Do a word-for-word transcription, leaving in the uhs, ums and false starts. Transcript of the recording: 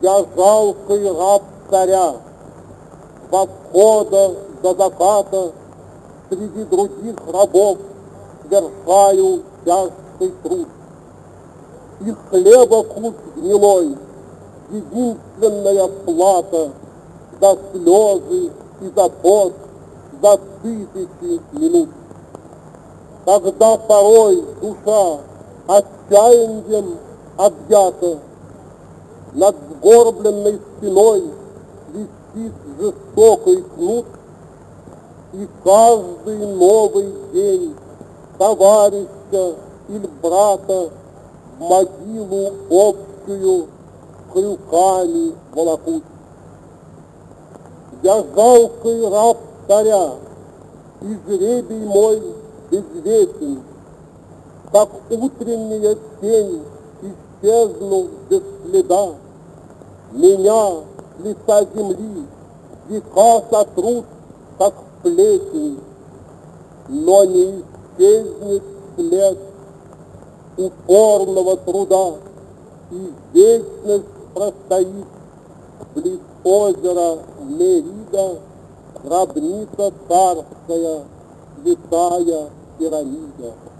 Я жалкий раб царя, в обхода до заката среди других рабов совершаю тяжкий труд. И хлеба кус гнилой, единственная плата за слезы и за пот, за тысячи минут. Когда порой душа отчаянием объята, над сгорбленной спиной висит жестокий кнут, и каждый новый день товарища или брата в могилу общую крюками волокут. Я жалкий раб царя, и жребий мой безвестен, как утренняя тень исчезну без следа. Меня с лица земли века сотрут, как плесень, но не исчезнет след упорного труда, и вечность простоит близ озера Мерида, гробница царская, святая пирамида.